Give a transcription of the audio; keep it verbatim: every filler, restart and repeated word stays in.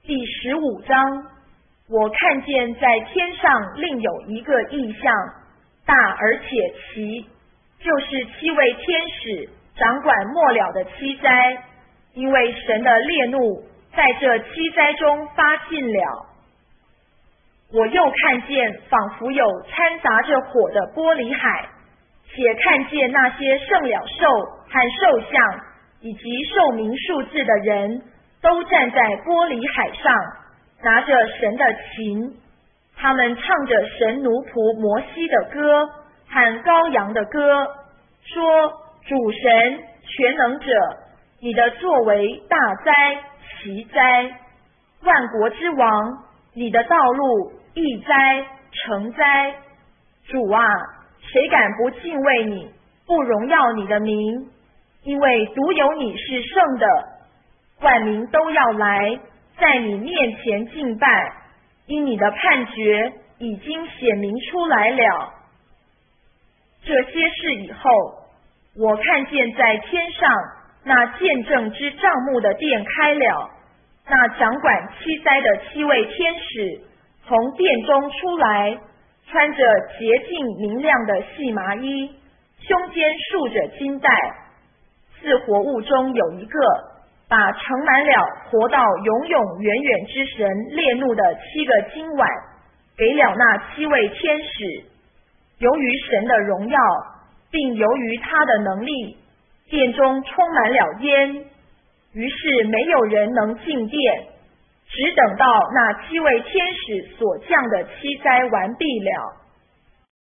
第十五章，我看见在天上另有一个异象，大而且奇，就是七位天使掌管末了的七灾，因为神的烈怒在这七灾中发尽了。我又看见仿佛有掺杂着火的玻璃海，且看见那些胜了兽和兽像以及寿名数字的人都站在玻璃海上，拿着神的琴，他们唱着神奴仆摩西的歌和羔羊的歌，说：主神全能者，你的作为大灾奇灾，万国之王，你的道路易灾成灾。主啊，谁敢不敬畏你，不荣耀你的名？因为独有你是圣的，万民都要来在你面前敬拜，因你的判决已经显明出来了。这些事以后，我看见在天上那见证之帐幕的殿开了，那掌管七灾的七位天使从殿中出来，穿着洁净明亮的细麻衣，胸间束着金带。四活物中有一个把盛满了活到永永远远之神烈怒的七个金碗给了那七位天使。由于神的荣耀，并由于他的能力，殿中充满了烟，于是没有人能进殿，只等到那七位天使所降的七灾完毕了。